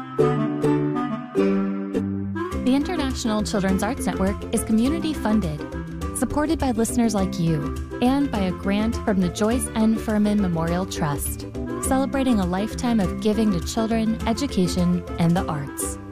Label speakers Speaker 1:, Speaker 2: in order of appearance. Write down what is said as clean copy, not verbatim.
Speaker 1: The International Children's Arts Network is community-funded, supported by listeners like you, and by a grant from the Joyce N. Furman Memorial Trust, celebrating a lifetime of giving to children, education, and the arts.